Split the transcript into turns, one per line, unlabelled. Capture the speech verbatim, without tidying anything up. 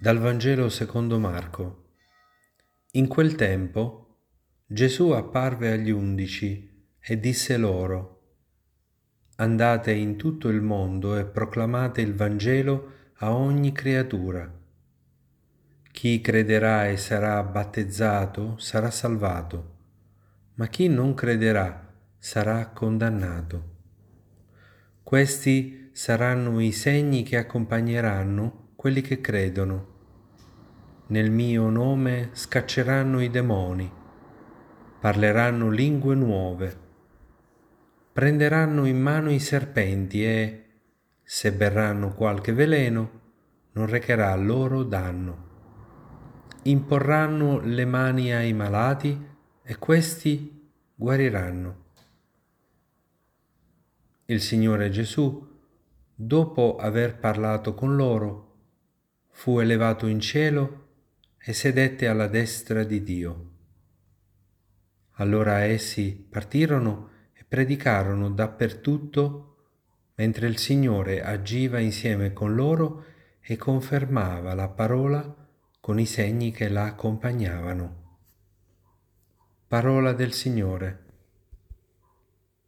Dal Vangelo secondo Marco. In quel tempo Gesù apparve agli undici e disse loro: Andate in tutto il mondo e proclamate il Vangelo a ogni creatura. Chi crederà e sarà battezzato sarà salvato, ma chi non crederà sarà condannato. Questi saranno i segni che accompagneranno quelli che credono. Nel mio nome scacceranno i demoni, parleranno lingue nuove, prenderanno in mano i serpenti e, se berranno qualche veleno, non recherà loro danno. Imporranno le mani ai malati e questi guariranno. Il Signore Gesù, dopo aver parlato con loro, fu elevato in cielo e sedette alla destra di Dio. Allora essi partirono e predicarono dappertutto, mentre il Signore agiva insieme con loro e confermava la parola con i segni che la accompagnavano. Parola del Signore.